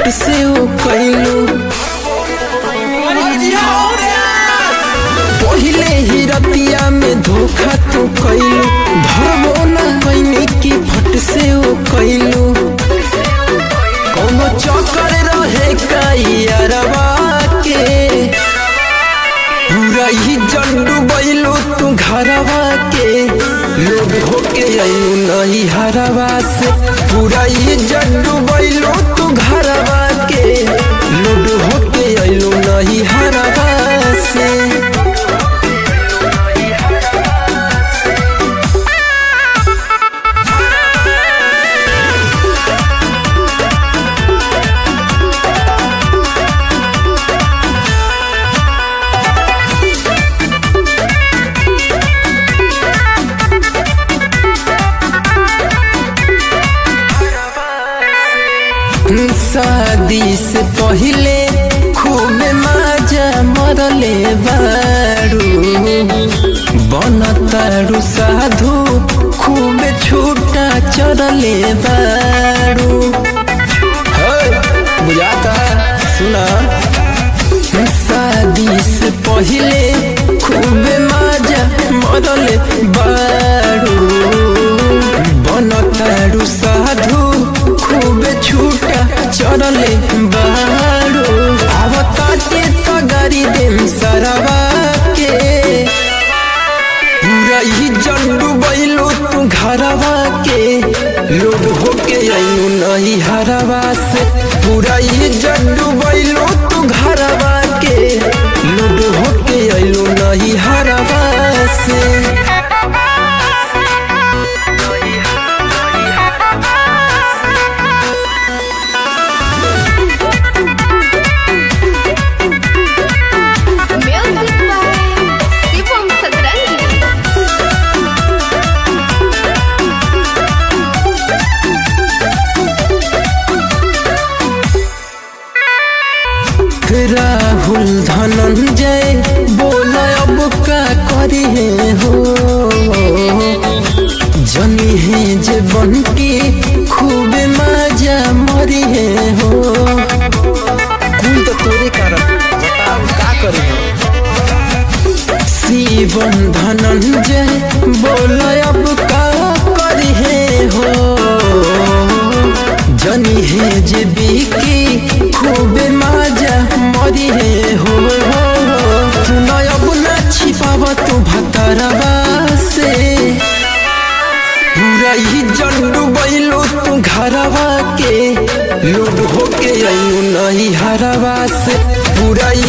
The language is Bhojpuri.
फट से ओ कैलू पहले ही रतिया में धोखा तू कैलू धरबो ना कैनी की फट से ओ कैलू कोनो चक्कर रहे कैरवा के पूरा ही जंडू बैलू तू घरवा के लोग होके आयु नहीं हरवा से पूरा ही जंडू बैलू तू घरवा के लोग होके आयु नहीं हरवा से शादी से पहले खूब मजा मरले बारू बनतारू साधु खूब छूटा चरले बारू बुझाता सुना शादी से पहले खूब मजा मरले बारू बनतारू साधु खूब छूटा चरले बारू आवताते तगारी देम सरवा के पूरा ही जंडू बैलो तू घरवा के लोग होके आयु नहीं हरवा से पूरा ही जंडू बैलो तू घरवा के लोग होके आयु नहीं हरवा से राहुल धनंजय बोला अब का करी हो जनी है जे बनके खूब मजा मरी हो कुल तो तोरे कारण बताओ का करी हो शिवम धनंजय बोला अब का करी हो जनी है जे बीकी खूब मजा मरी हो सुना अब ना छिपाव तू भतरवा से पूरा ही जंडू बैलो तू घरवा के लोग होके आयु नहीं हरवा से पूरा